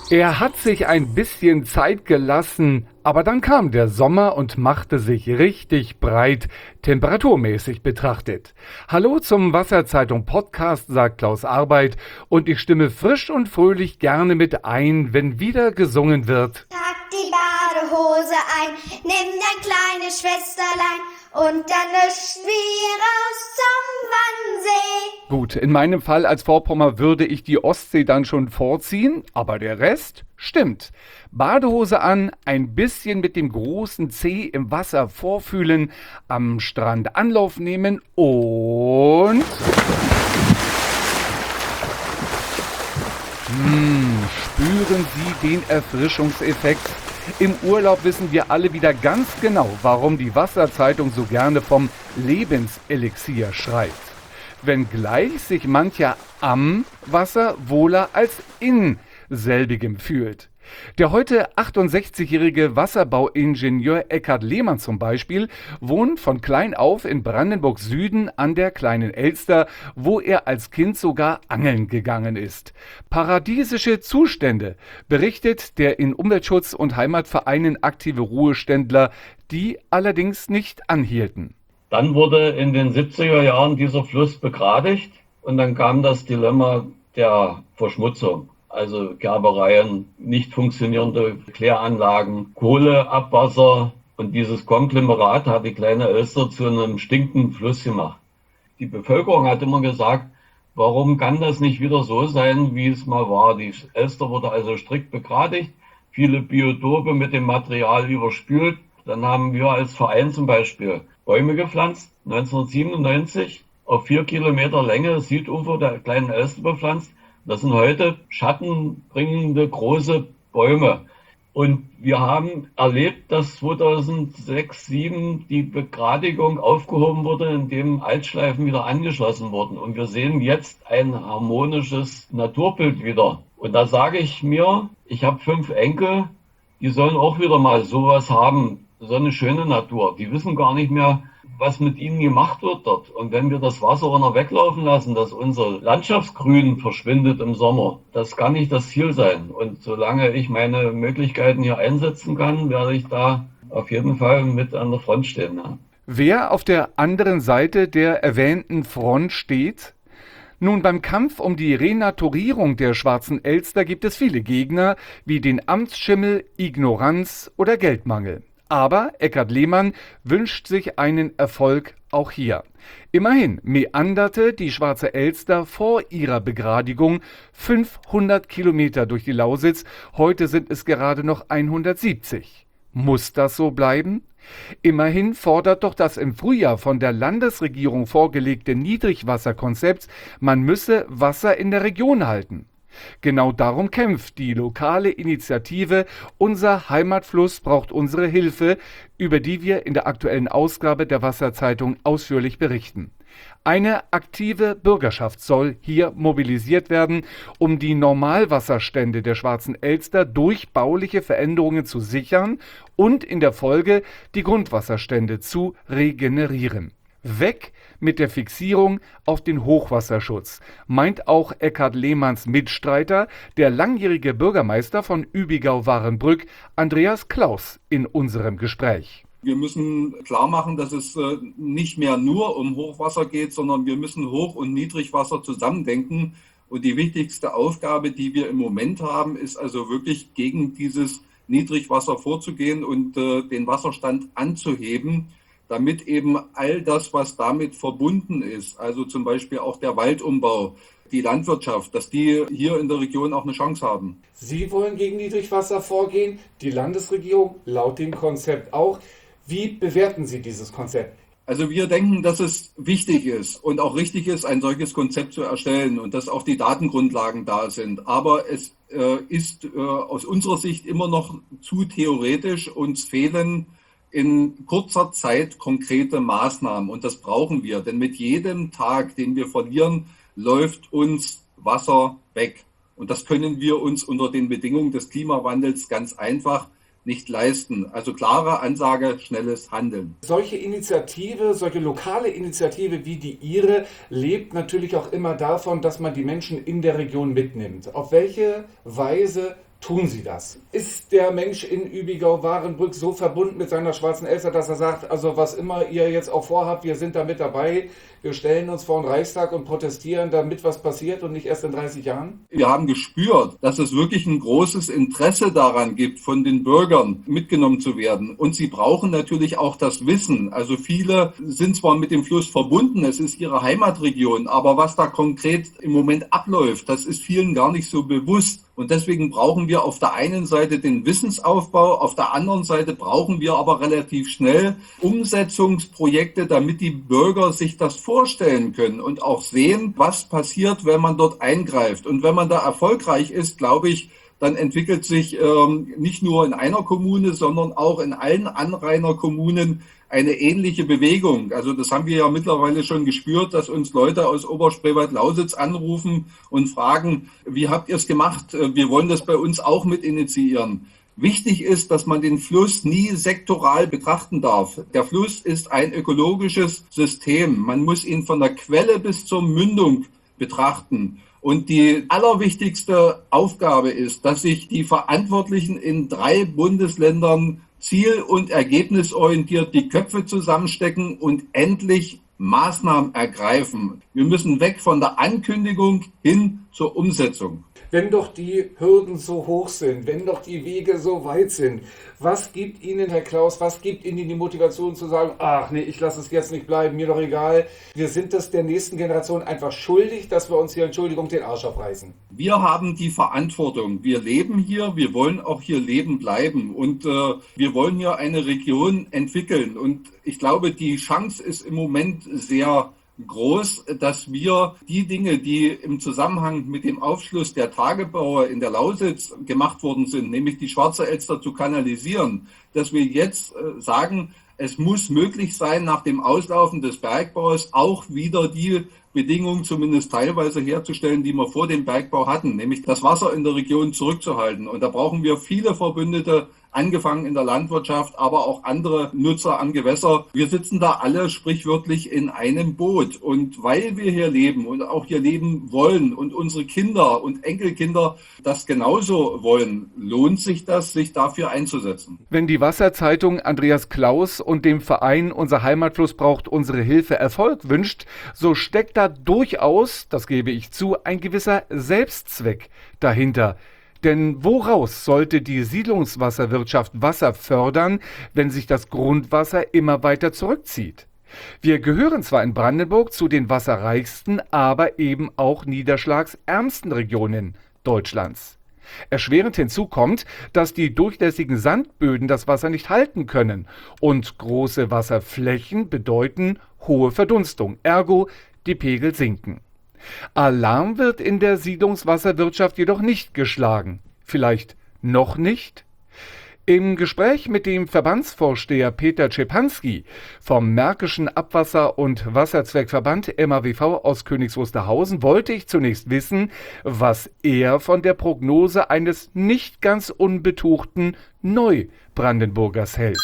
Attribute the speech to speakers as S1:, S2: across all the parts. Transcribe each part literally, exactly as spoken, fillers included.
S1: Er hat sich ein bisschen Zeit gelassen, aber dann kam der Sommer und machte sich richtig breit, temperaturmäßig betrachtet. Hallo zum Wasserzeitung-Podcast, sagt Klaus Arbeit, und ich stimme frisch und fröhlich gerne mit ein, wenn wieder gesungen wird.
S2: Pack die Badehose ein, nimm dein kleines Schwesterlein und dann löscht wir raus zum Wannsee.
S1: Gut, in meinem Fall als Vorpommer würde ich die Ostsee dann schon vorziehen, aber der Rest stimmt. Badehose an, ein bisschen mit dem großen Zeh im Wasser vorfühlen, am Strand Anlauf nehmen und... Hm, spüren Sie den Erfrischungseffekt? Im Urlaub wissen wir alle wieder ganz genau, warum die Wasserzeitung so gerne vom Lebenselixier schreibt. Wenngleich sich mancher am Wasser wohler als in selbigem fühlt. Der heute achtundsechzigjährige Wasserbauingenieur Eckhard Lehmann zum Beispiel wohnt von klein auf in Brandenburg-Süden an der kleinen Elster, wo er als Kind sogar angeln gegangen ist. Paradiesische Zustände, berichtet der in Umweltschutz und Heimatvereinen aktive Ruheständler, die allerdings nicht anhielten.
S3: Dann wurde in den siebziger Jahren dieser Fluss begradigt und dann kam das Dilemma der Verschmutzung. Also Gerbereien, nicht funktionierende Kläranlagen, Kohleabwasser und dieses Konglomerat hat die kleine Elster zu einem stinkenden Fluss gemacht. Die Bevölkerung hat immer gesagt, warum kann das nicht wieder so sein, wie es mal war? Die Elster wurde also strikt begradigt, viele Biotope mit dem Material überspült. Dann haben wir als Verein zum Beispiel Bäume gepflanzt, neunzehnhundertsiebenundneunzig auf vier Kilometer Länge Südufer der kleinen Elster bepflanzt. Das sind heute schattenbringende große Bäume. Und wir haben erlebt, dass zweitausendsechs, zweitausendsieben die Begradigung aufgehoben wurde, indem Altschleifen wieder angeschlossen wurden. Und wir sehen jetzt ein harmonisches Naturbild wieder. Und da sage ich mir, ich habe fünf Enkel, die sollen auch wieder mal sowas haben, so eine schöne Natur. Die wissen gar nicht mehr, was mit ihnen gemacht wird dort. Und wenn wir das Wasser runter weglaufen lassen, dass unser Landschaftsgrün verschwindet im Sommer, das kann nicht das Ziel sein. Und solange ich meine Möglichkeiten hier einsetzen kann, werde ich da auf jeden Fall mit an der Front stehen. Ja.
S1: Wer auf der anderen Seite der erwähnten Front steht? Nun, beim Kampf um die Renaturierung der Schwarzen Elster gibt es viele Gegner, wie den Amtsschimmel, Ignoranz oder Geldmangel. Aber Eckhard Lehmann wünscht sich einen Erfolg auch hier. Immerhin meanderte die Schwarze Elster vor ihrer Begradigung fünfhundert Kilometer durch die Lausitz, heute sind es gerade noch hundertsiebzig. Muss das so bleiben? Immerhin fordert doch das im Frühjahr von der Landesregierung vorgelegte Niedrigwasserkonzept, man müsse Wasser in der Region halten. Genau darum kämpft die lokale Initiative Unser Heimatfluss braucht unsere Hilfe, über die wir in der aktuellen Ausgabe der Wasserzeitung ausführlich berichten. Eine aktive Bürgerschaft soll hier mobilisiert werden, um die Normalwasserstände der Schwarzen Elster durch bauliche Veränderungen zu sichern und in der Folge die Grundwasserstände zu regenerieren. Weg mit der Fixierung auf den Hochwasserschutz, meint auch Eckhard Lehmanns Mitstreiter, der langjährige Bürgermeister von Übigau-Warenbrück, Andreas Klaus, in unserem Gespräch.
S4: Wir müssen klar machen, dass es nicht mehr nur um Hochwasser geht, sondern wir müssen Hoch- und Niedrigwasser zusammendenken. Und die wichtigste Aufgabe, die wir im Moment haben, ist also wirklich gegen dieses Niedrigwasser vorzugehen und den Wasserstand anzuheben, damit eben all das, was damit verbunden ist, also zum Beispiel auch der Waldumbau, die Landwirtschaft, dass die hier in der Region auch eine Chance haben.
S1: Sie wollen gegen Niedrigwasser vorgehen, die Landesregierung laut dem Konzept auch. Wie bewerten Sie dieses Konzept?
S4: Also wir denken, dass es wichtig ist und auch richtig ist, ein solches Konzept zu erstellen und dass auch die Datengrundlagen da sind. Aber es äh, ist äh, aus unserer Sicht immer noch zu theoretisch. Uns fehlen in kurzer Zeit konkrete Maßnahmen und das brauchen wir, denn mit jedem Tag, den wir verlieren, läuft uns Wasser weg und das können wir uns unter den Bedingungen des Klimawandels ganz einfach nicht leisten. Also klare Ansage, schnelles Handeln.
S1: Solche Initiative, solche lokale Initiative wie die Ihre lebt natürlich auch immer davon, dass man die Menschen in der Region mitnimmt. Auf welche Weise tun Sie das? Ist der Mensch in Übigau-Warenbrück so verbunden mit seiner Schwarzen Elster, dass er sagt, also was immer ihr jetzt auch vorhabt, wir sind da mit dabei, wir stellen uns vor den Reichstag und protestieren, damit was passiert und nicht erst in dreißig Jahren?
S4: Wir haben gespürt, dass es wirklich ein großes Interesse daran gibt, von den Bürgern mitgenommen zu werden. Und sie brauchen natürlich auch das Wissen. Also viele sind zwar mit dem Fluss verbunden, es ist ihre Heimatregion, aber was da konkret im Moment abläuft, das ist vielen gar nicht so bewusst. Und deswegen brauchen wir auf der einen Seite den Wissensaufbau, auf der anderen Seite brauchen wir aber relativ schnell Umsetzungsprojekte, damit die Bürger sich das vorstellen können und auch sehen, was passiert, wenn man dort eingreift. Und wenn man da erfolgreich ist, glaube ich, dann entwickelt sich ähm, nicht nur in einer Kommune, sondern auch in allen Anrainerkommunen eine ähnliche Bewegung. Also das haben wir ja mittlerweile schon gespürt, dass uns Leute aus Oberspreewald-Lausitz anrufen und fragen, wie habt ihr es gemacht? Wir wollen das bei uns auch mit initiieren. Wichtig ist, dass man den Fluss nie sektoral betrachten darf. Der Fluss ist ein ökologisches System. Man muss ihn von der Quelle bis zur Mündung betrachten. Und die allerwichtigste Aufgabe ist, dass sich die Verantwortlichen in drei Bundesländern ziel- und ergebnisorientiert die Köpfe zusammenstecken und endlich Maßnahmen ergreifen. Wir müssen weg von der Ankündigung hin zur Umsetzung.
S1: Wenn doch die Hürden so hoch sind, wenn doch die Wege so weit sind, was gibt Ihnen, Herr Klaus, was gibt Ihnen die Motivation zu sagen, ach nee, ich lasse es jetzt nicht bleiben, mir doch egal. Wir sind es der nächsten Generation einfach schuldig, dass wir uns hier, Entschuldigung, den Arsch abreißen.
S4: Wir haben die Verantwortung. Wir leben hier, wir wollen auch hier leben bleiben und äh, wir wollen hier eine Region entwickeln. Und ich glaube, die Chance ist im Moment sehr groß, dass wir die Dinge, die im Zusammenhang mit dem Aufschluss der Tagebaue in der Lausitz gemacht worden sind, nämlich die Schwarze Elster zu kanalisieren, dass wir jetzt äh, sagen, es muss möglich sein, nach dem Auslaufen des Bergbaus auch wieder die Bedingungen zumindest teilweise herzustellen, die wir vor dem Bergbau hatten, nämlich das Wasser in der Region zurückzuhalten. Und da brauchen wir viele Verbündete, angefangen in der Landwirtschaft, aber auch andere Nutzer am Gewässer. Wir sitzen da alle sprichwörtlich in einem Boot. Und weil wir hier leben und auch hier leben wollen und unsere Kinder und Enkelkinder das genauso wollen, lohnt sich das, sich dafür einzusetzen.
S1: Wenn die Wasserzeitung Andreas Klaus und dem Verein Unser Heimatfluss braucht unsere Hilfe Erfolg wünscht, so steckt da durchaus, das gebe ich zu, ein gewisser Selbstzweck dahinter. Denn woraus sollte die Siedlungswasserwirtschaft Wasser fördern, wenn sich das Grundwasser immer weiter zurückzieht? Wir gehören zwar in Brandenburg zu den wasserreichsten, aber eben auch niederschlagsärmsten Regionen Deutschlands. Erschwerend hinzu kommt, dass die durchlässigen Sandböden das Wasser nicht halten können und große Wasserflächen bedeuten hohe Verdunstung, ergo die Pegel sinken. Alarm wird in der Siedlungswasserwirtschaft jedoch nicht geschlagen. Vielleicht noch nicht? Im Gespräch mit dem Verbandsvorsteher Peter Czepanski vom Märkischen Abwasser- und Wasserzweckverband M A W V aus Königs Wusterhausen wollte ich zunächst wissen, was er von der Prognose eines nicht ganz unbetuchten Neubrandenburgers hält.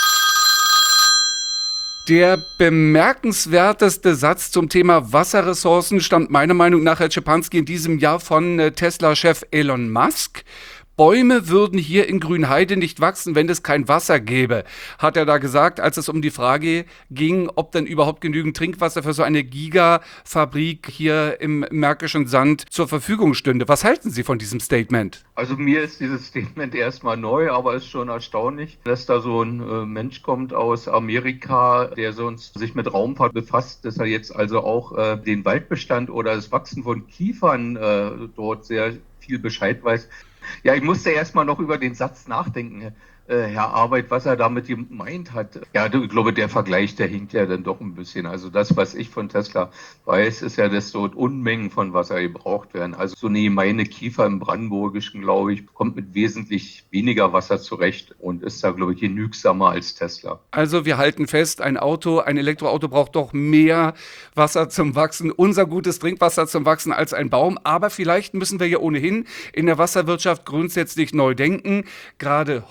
S1: Der bemerkenswerteste Satz zum Thema Wasserressourcen stammt meiner Meinung nach, Herr Czepanski, in diesem Jahr von Tesla-Chef Elon Musk. Bäume würden hier in Grünheide nicht wachsen, wenn es kein Wasser gäbe, hat er da gesagt, als es um die Frage ging, ob denn überhaupt genügend Trinkwasser für so eine Gigafabrik hier im Märkischen Sand zur Verfügung stünde. Was halten Sie von diesem Statement?
S5: Also mir ist dieses Statement erstmal neu, aber es ist schon erstaunlich, dass da so ein äh, Mensch kommt aus Amerika, der sonst sich mit Raumfahrt befasst, dass er jetzt also auch äh, den Waldbestand oder das Wachsen von Kiefern äh, dort sehr viel Bescheid weiß. Ja, ich musste erst mal noch über den Satz nachdenken, äh, Herr Arbeit, was er damit gemeint hat. Ja, ich glaube, der Vergleich, der hinkt ja dann doch ein bisschen. Also das, was ich von Tesla weiß, ist ja, dass dort Unmengen von Wasser gebraucht werden. Also so eine gemeine Kiefer im Brandenburgischen, glaube ich, kommt mit wesentlich weniger Wasser zurecht und ist da, glaube ich, genügsamer als Tesla.
S1: Also wir halten fest, ein Auto, ein Elektroauto braucht doch mehr Wasser zum Wachsen, unser gutes Trinkwasser zum Wachsen als ein Baum. Aber vielleicht müssen wir ja ohnehin in der Wasserwirtschaft grundsätzlich neu denken. Gerade heute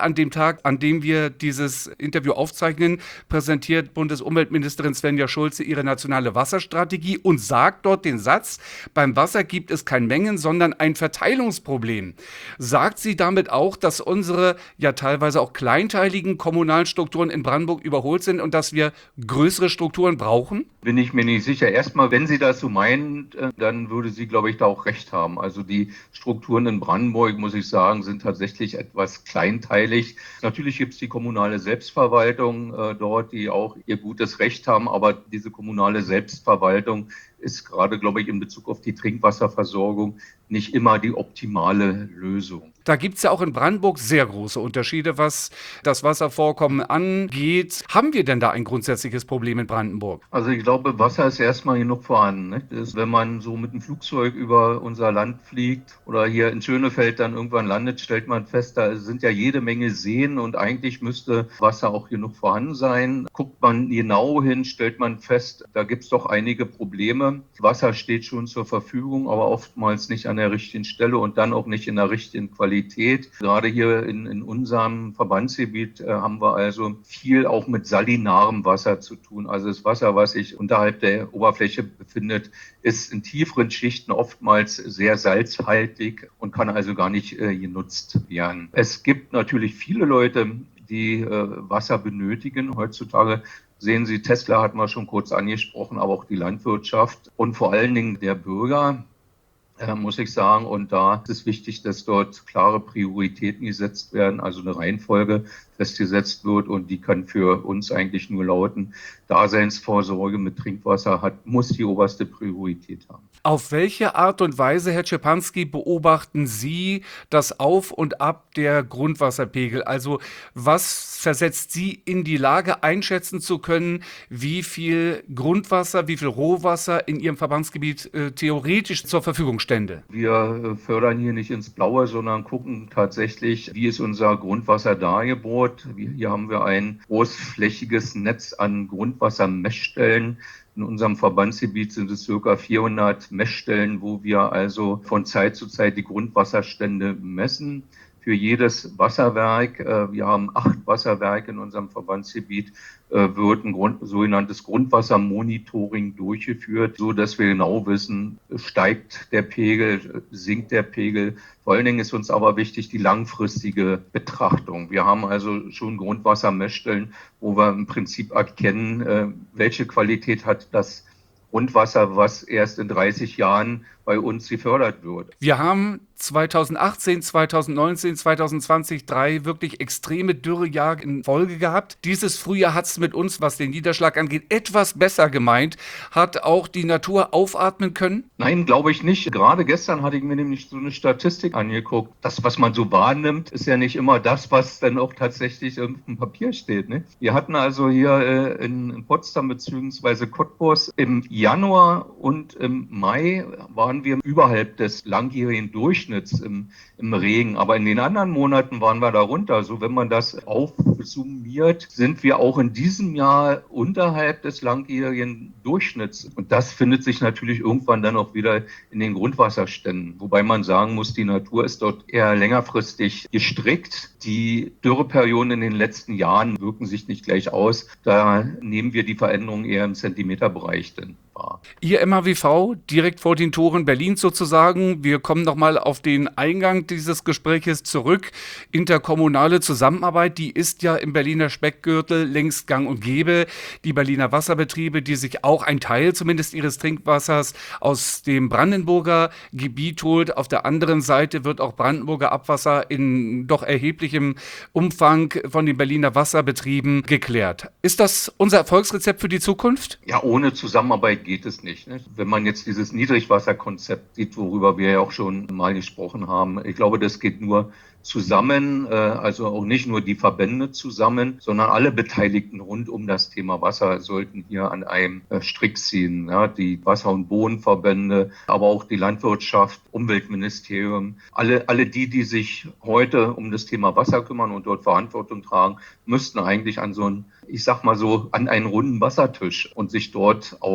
S1: an dem Tag, an dem wir dieses Interview aufzeichnen, präsentiert Bundesumweltministerin Svenja Schulze ihre nationale Wasserstrategie und sagt dort den Satz, beim Wasser gibt es kein Mengen, sondern ein Verteilungsproblem. Sagt sie damit auch, dass unsere ja teilweise auch kleinteiligen kommunalen Strukturen in Brandenburg überholt sind und dass wir größere Strukturen brauchen?
S5: Bin ich mir nicht sicher. Erstmal, wenn sie das so meint, dann würde sie, glaube ich, da auch recht haben. Also die Strukturen in Brandenburg, muss ich sagen, sind tatsächlich etwas kleinteilig. Natürlich gibt es die kommunale Selbstverwaltung äh, dort, die auch ihr gutes Recht haben, aber diese kommunale Selbstverwaltung ist gerade, glaube ich, in Bezug auf die Trinkwasserversorgung nicht immer die optimale Lösung.
S1: Da gibt es ja auch in Brandenburg sehr große Unterschiede, was das Wasservorkommen angeht. Haben wir denn da ein grundsätzliches Problem in Brandenburg?
S5: Also ich glaube, Wasser ist erstmal genug vorhanden. Nicht? Das ist, wenn man so mit dem Flugzeug über unser Land fliegt oder hier in Schönefeld dann irgendwann landet, stellt man fest, da sind ja jede Menge Seen und eigentlich müsste Wasser auch genug vorhanden sein. Guckt man genau hin, stellt man fest, da gibt es doch einige Probleme. Wasser steht schon zur Verfügung, aber oftmals nicht an der richtigen Stelle und dann auch nicht in der richtigen Qualität. Gerade hier in, in unserem Verbandsgebiet äh, haben wir also viel auch mit salinarem Wasser zu tun. Also das Wasser, was sich unterhalb der Oberfläche befindet, ist in tieferen Schichten oftmals sehr salzhaltig und kann also gar nicht äh, genutzt werden. Es gibt natürlich viele Leute, die äh, Wasser benötigen. Heutzutage sehen Sie, Tesla hatten wir schon kurz angesprochen, aber auch die Landwirtschaft und vor allen Dingen der Bürger, äh, muss ich sagen. Und da ist es wichtig, dass dort klare Prioritäten gesetzt werden, also eine Reihenfolge festgesetzt wird. Und die kann für uns eigentlich nur lauten, Daseinsvorsorge mit Trinkwasser hat, muss die oberste Priorität haben.
S1: Auf welche Art und Weise, Herr Szczepanski, beobachten Sie das Auf und Ab der Grundwasserpegel? Also was versetzt Sie in die Lage, einschätzen zu können, wie viel Grundwasser, wie viel Rohwasser in Ihrem Verbandsgebiet äh, theoretisch zur Verfügung stände?
S5: Wir äh, fördern hier nicht ins Blaue, sondern gucken tatsächlich, wie ist unser Grundwasser dargebohrt. Hier haben wir ein großflächiges Netz an Grundwassermessstellen. In unserem Verbandsgebiet sind es ca. vierhundert Messstellen, wo wir also von Zeit zu Zeit die Grundwasserstände messen. Für jedes Wasserwerk, äh, wir haben acht Wasserwerke in unserem Verbandsgebiet, äh, wird ein Grund, sogenanntes Grundwassermonitoring durchgeführt, so dass wir genau wissen, steigt der Pegel, sinkt der Pegel. Vor allen Dingen ist uns aber wichtig die langfristige Betrachtung. Wir haben also schon Grundwassermessstellen, wo wir im Prinzip erkennen, äh, welche Qualität hat das Grundwasser, was erst in dreißig Jahren bei uns gefördert wird.
S1: Wir haben zweitausendachtzehn, zweitausendneunzehn, zweitausendzwanzig drei wirklich extreme Dürrejahre in Folge gehabt. Dieses Frühjahr hat es mit uns, was den Niederschlag angeht, etwas besser gemeint. Hat auch die Natur aufatmen können?
S5: Nein, glaube ich nicht. Gerade gestern hatte ich mir nämlich so eine Statistik angeguckt. Das, was man so wahrnimmt, ist ja nicht immer das, was dann auch tatsächlich auf dem Papier steht. Ne? Wir hatten also hier äh, in, in Potsdam bzw. Cottbus im Januar und im Mai waren wir überhalb des langjährigen Durchschnitts im, im Regen. Aber in den anderen Monaten waren wir darunter. Also wenn man das aufsummiert, sind wir auch in diesem Jahr unterhalb des langjährigen Durchschnitts. Und das findet sich natürlich irgendwann dann auch wieder in den Grundwasserständen. Wobei man sagen muss, die Natur ist dort eher längerfristig gestrickt. Die Dürreperioden in den letzten Jahren wirken sich nicht gleich aus. Da nehmen wir die Veränderungen eher im Zentimeterbereich dann wahr.
S1: Ihr M H W V direkt vor den Toren Berlins sozusagen. Wir kommen nochmal auf den Eingang dieses Gespräches zurück. Interkommunale Zusammenarbeit, die ist ja im Berliner Speckgürtel längst gang und gäbe. Die Berliner Wasserbetriebe, die sich auch ein Teil zumindest ihres Trinkwassers aus dem Brandenburger Gebiet holt. Auf der anderen Seite wird auch Brandenburger Abwasser in doch erheblichem Umfang von den Berliner Wasserbetrieben geklärt. Ist das unser Erfolgsrezept für die Zukunft?
S5: Ja, ohne Zusammenarbeit geht es nicht. Ne? Wenn man jetzt dieses Niedrigwasserkonzept sieht, worüber wir ja auch schon mal gesprochen haben, ich glaube, das geht nur zusammen, also auch nicht nur die Verbände zusammen, sondern alle Beteiligten rund um das Thema Wasser sollten hier an einem Strick ziehen. Ja, die Wasser- und Bodenverbände, aber auch die Landwirtschaft, Umweltministerium, alle, alle die, die sich heute um das Thema Wasser kümmern und dort Verantwortung tragen, müssten eigentlich an so einen, ich sag mal so, an einen runden Wassertisch und sich dort auch austauschen.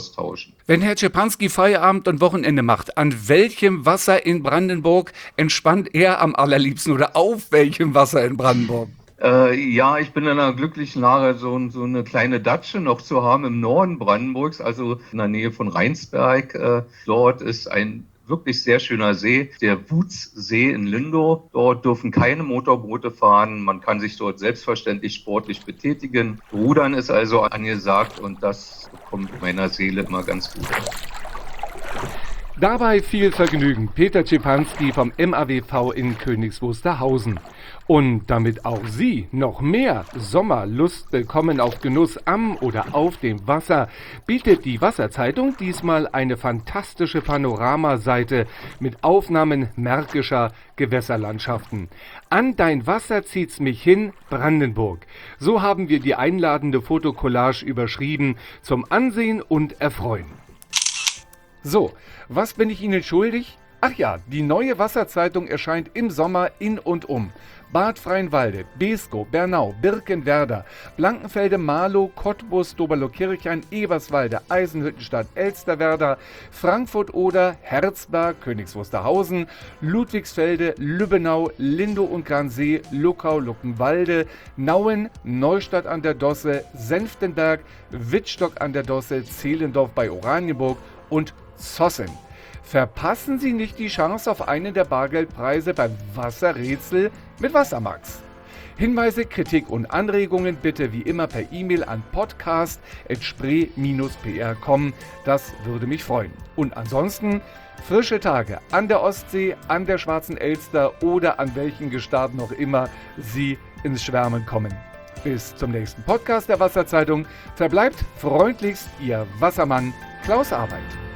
S5: austauschen.
S1: Wenn Herr Czepanski Feierabend und Wochenende macht, an welchem Wasser in Brandenburg entspannt er am allerliebsten oder auf welchem Wasser in Brandenburg?
S5: Äh, ja, ich bin in einer glücklichen Lage, so, so eine kleine Datsche noch zu haben im Norden Brandenburgs, also in der Nähe von Rheinsberg. Äh, dort ist ein wirklich sehr schöner See, der Wutzsee in Lindow. Dort dürfen keine Motorboote fahren. Man kann sich dort selbstverständlich sportlich betätigen. Rudern ist also angesagt und das kommt meiner Seele immer ganz gut.
S1: Dabei viel Vergnügen, Peter Czepanski vom M A W V in Königs Wusterhausen. Und damit auch Sie noch mehr Sommerlust bekommen auf Genuss am oder auf dem Wasser, bietet die Wasserzeitung diesmal eine fantastische Panoramaseite mit Aufnahmen märkischer Gewässerlandschaften. An dein Wasser zieht's mich hin, Brandenburg. So haben wir die einladende Fotokollage überschrieben, zum Ansehen und Erfreuen. So, was bin ich Ihnen schuldig? Ach ja, die neue Wasserzeitung erscheint im Sommer in und um Bad Freienwalde, Beeskow, Bernau, Birkenwerder, Blankenfelde, Marlow, Cottbus, Doberlo-Kirchhain, Eberswalde, Eisenhüttenstadt, Elsterwerda, Frankfurt-Oder, Herzberg, Königs Wusterhausen, Ludwigsfelde, Lübbenau, Lindow und Gransee, Luckau, Luckenwalde, Nauen, Neustadt an der Dosse, Senftenberg, Wittstock an der Dosse, Zehlendorf bei Oranienburg und Zossen. Verpassen Sie nicht die Chance auf einen der Bargeldpreise beim Wasserrätsel mit Wassermax. Hinweise, Kritik und Anregungen bitte wie immer per E-Mail an podcast at spree Bindestrich p r punkt com. Das würde mich freuen. Und ansonsten frische Tage an der Ostsee, an der Schwarzen Elster oder an welchen Gestaden noch immer Sie ins Schwärmen kommen. Bis zum nächsten Podcast der Wasserzeitung verbleibt freundlichst Ihr Wassermann Klaus Arbeit.